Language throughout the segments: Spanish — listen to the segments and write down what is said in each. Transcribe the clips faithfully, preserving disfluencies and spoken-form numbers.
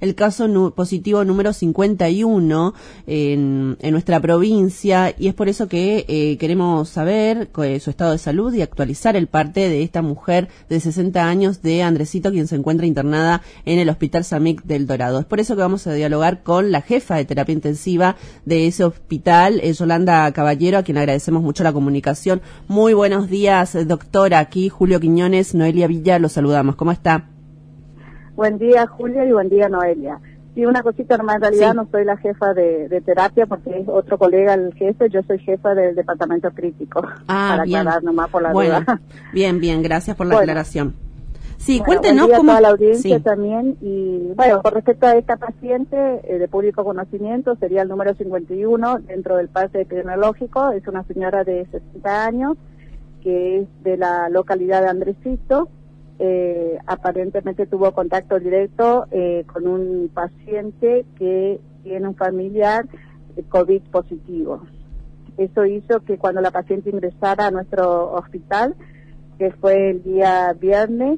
el caso nu positivo número cincuenta y uno en, en nuestra provincia, y es por eso que eh, queremos saber eh, su estado de salud y actualizar el parte de esta mujer de sesenta años de Andresito, quien se encuentra internada en el Hospital Samic del Dorado. Es por eso que vamos a dialogar con la jefa de terapia intensiva de ese hospital, eh, Yolanda Caballero, a quien agradecemos mucho la comunicación. Muy buenos días, doctora. Aquí Julio Quiñones, Noelia Villa, los saludamos. ¿Cómo está? Buen día, Julio, y buen día, Noelia. Sí, una cosita, en realidad sí. No soy la jefa de, de terapia porque es otro colega el jefe, yo soy jefa del departamento crítico. Ah, para bien. aclarar nomás por la bueno, duda. Bien, bien, gracias por la bueno. aclaración. Sí, bueno, cuéntenos buen día cómo... a toda la audiencia sí. también. Y bueno, con respecto a esta paciente eh, de público conocimiento, sería el número cincuenta y uno dentro del parte epidemiológico. Es una señora de sesenta años que es de la localidad de Andresito. Eh, aparentemente tuvo contacto directo eh, con un paciente que tiene un familiar eh, COVID positivo. Eso hizo que cuando la paciente ingresara a nuestro hospital, que fue el día viernes,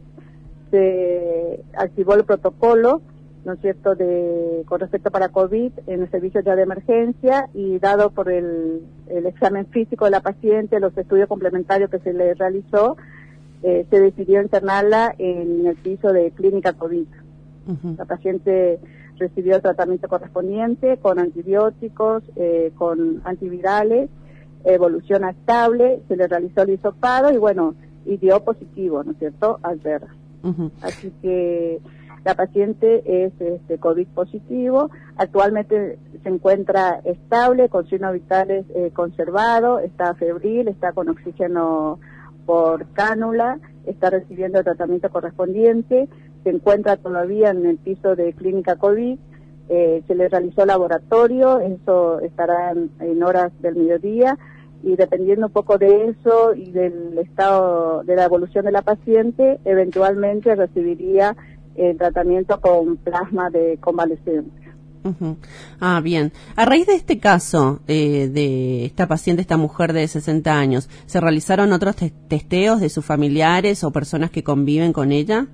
se activó el protocolo, ¿no es cierto?, de con respecto para COVID en el servicio ya de emergencia, y dado por el, el examen físico de la paciente, los estudios complementarios que se le realizó, eh, se decidió internarla en el piso de clínica COVID. Uh-huh. La paciente recibió el tratamiento correspondiente con antibióticos, eh, con antivirales, evolución estable, se le realizó el hisopado y bueno, y dio positivo, ¿no es cierto?, al ver. Uh-huh. Así que la paciente es este, COVID positivo, actualmente se encuentra estable, con signos vitales eh, conservados, está febril, está con oxígeno por cánula, está recibiendo el tratamiento correspondiente, se encuentra todavía en el piso de clínica COVID, eh, se le realizó laboratorio, eso estará en, en horas del mediodía, y dependiendo un poco de eso y del estado de la evolución de la paciente, eventualmente recibiría el tratamiento con plasma de convalescencia. Uh-huh. Ah, bien. A raíz de este caso eh, de esta paciente, esta mujer de sesenta años, ¿se realizaron otros te- testeos de sus familiares o personas que conviven con ella?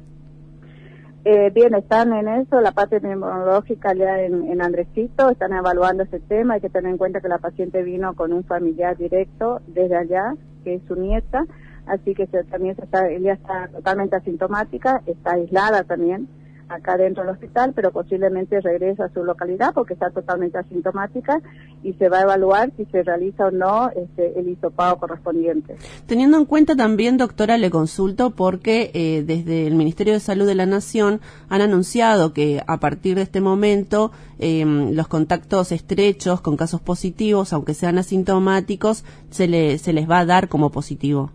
Eh, bien, están en eso, la parte neurológica ya en, en Andresito, están evaluando ese tema. Hay que tener en cuenta que la paciente vino con un familiar directo desde allá, que es su nieta, así que se, también se está, ella está totalmente asintomática, está aislada también acá dentro del hospital, pero posiblemente regresa a su localidad porque está totalmente asintomática y se va a evaluar si se realiza o no este, el hisopado correspondiente. Teniendo en cuenta también, doctora, le consulto porque eh, desde el Ministerio de Salud de la Nación han anunciado que a partir de este momento eh, los contactos estrechos con casos positivos, aunque sean asintomáticos, se, le, se les va a dar como positivo.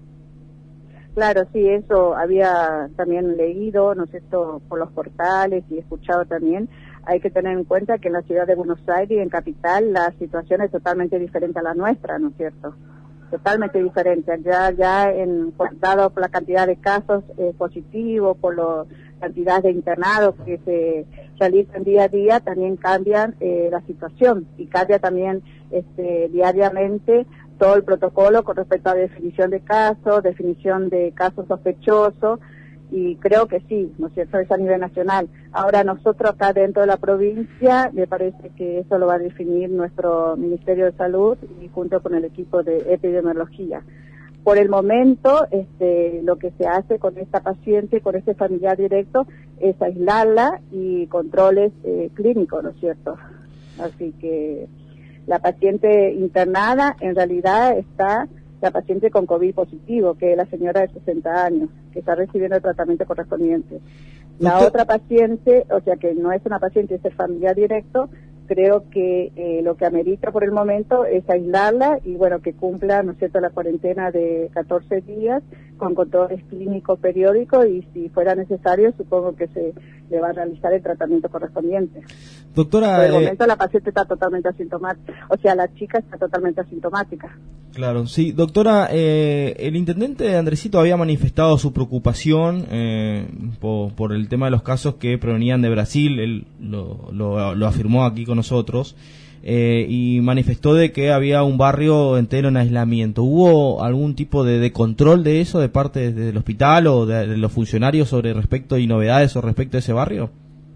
Claro, sí, eso había también leído, ¿no es cierto?, por los portales y escuchado también. Hay que tener en cuenta que en la ciudad de Buenos Aires y en Capital la situación es totalmente diferente a la nuestra, ¿no es cierto? Totalmente diferente. Ya, ya en, dado por la cantidad de casos eh, positivos, por la cantidad de internados que se realizan día a día, también cambian eh, la situación y cambia también este, diariamente todo el protocolo con respecto a definición de casos, definición de casos sospechosos, y creo que sí, ¿no es cierto?, es a nivel nacional. Ahora nosotros acá dentro de la provincia, me parece que eso lo va a definir nuestro Ministerio de Salud y junto con el equipo de epidemiología. Por el momento, este, lo que se hace con esta paciente, con este familiar directo, es aislarla y controles eh, clínicos, ¿no es cierto? Así que la paciente internada en realidad está la paciente con COVID positivo, que es la señora de sesenta años, que está recibiendo el tratamiento correspondiente. La Usted... otra paciente, o sea que no es una paciente, es el familiar directo, creo que eh, lo que amerita por el momento es aislarla y bueno, que cumpla, ¿no es cierto?, la cuarentena de catorce días con controles clínicos periódicos y si fuera necesario supongo que se le va a realizar el tratamiento correspondiente. Doctora, por el eh... momento la paciente está totalmente asintomática, o sea la chica está totalmente asintomática. Claro, sí. Doctora, eh, el intendente de Andresito había manifestado su preocupación eh, por, por el tema de los casos que provenían de Brasil, él lo, lo, lo afirmó aquí con nosotros, eh, y manifestó de que había un barrio entero en aislamiento. ¿Hubo algún tipo de, de control de eso de parte de, del hospital o de, de los funcionarios sobre respecto y novedades sobre respecto a ese barrio?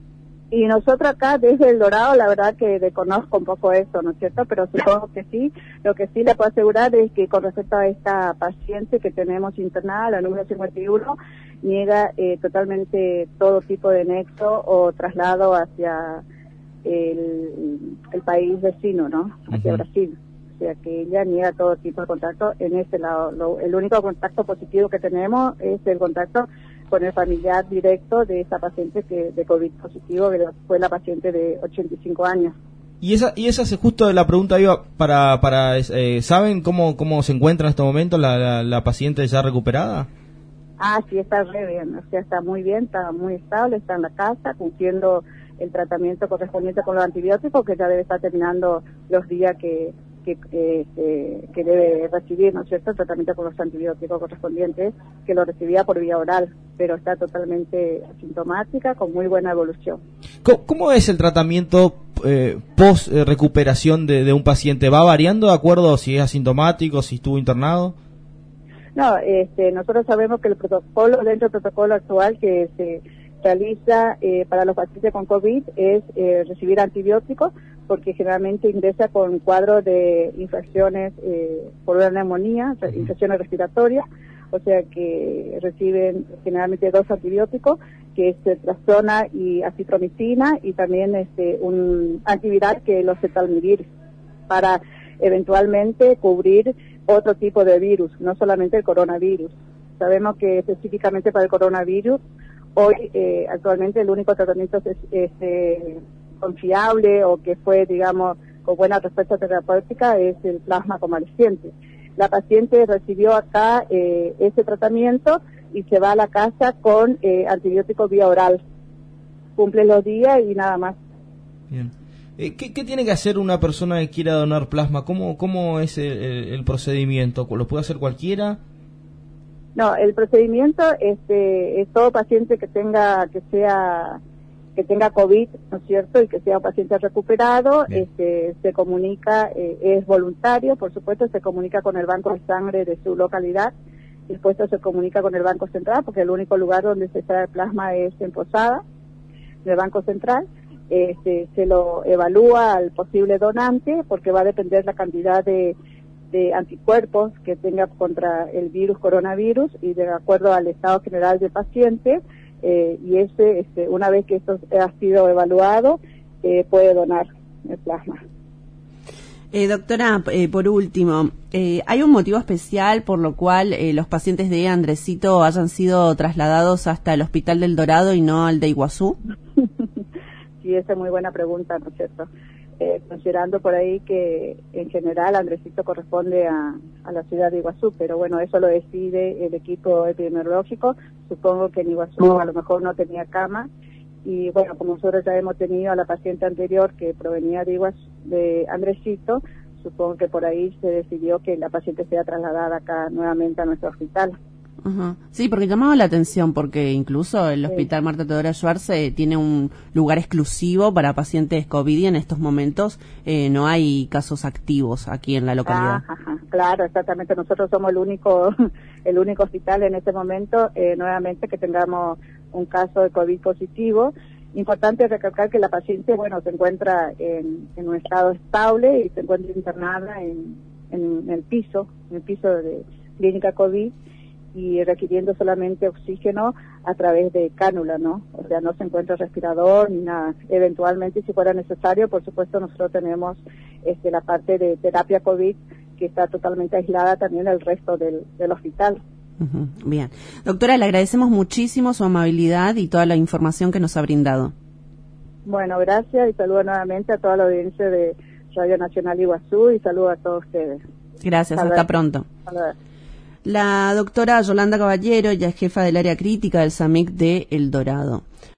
Y nosotros acá desde El Dorado, la verdad que desconozco un poco eso, ¿no es cierto? Pero supongo que sí. Lo que sí le puedo asegurar es que con respecto a esta paciente que tenemos internada, la número cincuenta y uno, niega eh, totalmente todo tipo de nexo o traslado hacia el, el país vecino, ¿no? Hacia uh-huh. Brasil. O sea que ella niega todo tipo de contacto en ese lado. Lo, el único contacto positivo que tenemos es el contacto con el familiar directo de esa paciente que de COVID positivo, que fue la paciente de ochenta y cinco años. Y esa y esa es justo la pregunta iba para para eh, ¿saben cómo cómo se encuentra en este momento la, la, la paciente ya recuperada? Ah, sí, está re bien, o sea, está muy bien, está muy estable, está en la casa cumpliendo el tratamiento correspondiente con los antibióticos, que ya debe estar terminando los días que Que, eh, eh, que debe recibir, ¿no es cierto?, el tratamiento con los antibióticos correspondientes, que lo recibía por vía oral, pero está totalmente asintomática, con muy buena evolución. ¿Cómo, cómo es el tratamiento eh, post eh, recuperación de, de un paciente? ¿Va variando de acuerdo si es asintomático, si estuvo internado? No, este, nosotros sabemos que el protocolo, dentro del protocolo actual que se realiza eh, para los pacientes con COVID es eh, recibir antibióticos, porque generalmente ingresa con cuadros de infecciones eh, por una neumonía, infecciones respiratorias, o sea que reciben generalmente dos antibióticos, que es ceftriaxona y acitromicina, y también este un antiviral que es el oseltamivir, para eventualmente cubrir otro tipo de virus, no solamente el coronavirus. Sabemos que específicamente para el coronavirus, hoy eh, actualmente el único tratamiento es, es eh, confiable o que fue, digamos, con buena respuesta terapéutica es el plasma convaleciente. La paciente recibió acá eh, ese tratamiento y se va a la casa con eh, antibiótico vía oral. Cumple los días y nada más. Bien. Eh, ¿qué, ¿Qué tiene que hacer una persona que quiera donar plasma? ¿Cómo, cómo es el, el procedimiento? ¿Lo puede hacer cualquiera? No, el procedimiento este, es todo paciente que tenga, que sea... que tenga COVID, ¿no es cierto?, y que sea un paciente recuperado, este, se comunica, eh, es voluntario, por supuesto, se comunica con el banco de sangre de su localidad, después se comunica con el Banco Central, porque el único lugar donde se extrae plasma es en Posada, del Banco Central. Este, se lo evalúa al posible donante, porque va a depender la cantidad de, de anticuerpos que tenga contra el virus coronavirus, y de acuerdo al estado general del paciente. Eh, y ese, este, una vez que esto ha sido evaluado, eh, puede donar el plasma. Eh, doctora, eh, por último, eh, ¿hay un motivo especial por lo cual eh, los pacientes de Andresito hayan sido trasladados hasta el Hospital del Dorado y no al de Iguazú? Sí, esa es muy buena pregunta, ¿no es cierto? Eh, considerando por ahí que en general Andresito corresponde a, a la ciudad de Iguazú, pero bueno, eso lo decide el equipo epidemiológico. Supongo que en Iguazú a lo mejor no tenía cama, y bueno, como nosotros ya hemos tenido a la paciente anterior que provenía de Iguazú, de Andresito, supongo que por ahí se decidió que la paciente sea trasladada acá nuevamente a nuestro hospital. Ajá. Sí, porque llamaba la atención, porque incluso el Hospital sí. Marta Teodora Schwarze tiene un lugar exclusivo para pacientes COVID, y en estos momentos eh, no hay casos activos aquí en la localidad. Ajá, ajá. Claro, exactamente. Nosotros somos el único el único hospital en este momento, eh, nuevamente, que tengamos un caso de COVID positivo. Importante recalcar que la paciente, bueno, se encuentra en, en un estado estable y se encuentra internada en, en, en el piso, en el piso de clínica COVID, y requiriendo solamente oxígeno a través de cánula, ¿no? O sea, no se encuentra respirador ni nada. Eventualmente, si fuera necesario, por supuesto, nosotros tenemos este, la parte de terapia COVID, que está totalmente aislada también del resto del, del hospital. Uh-huh. Bien. Doctora, le agradecemos muchísimo su amabilidad y toda la información que nos ha brindado. Bueno, gracias, y saludo nuevamente a toda la audiencia de Radio Nacional Iguazú, y saludo a todos ustedes. Gracias, hasta, hasta pronto. Hasta La doctora Yolanda Caballero, ya es jefa del área crítica del SAMIC de El Dorado.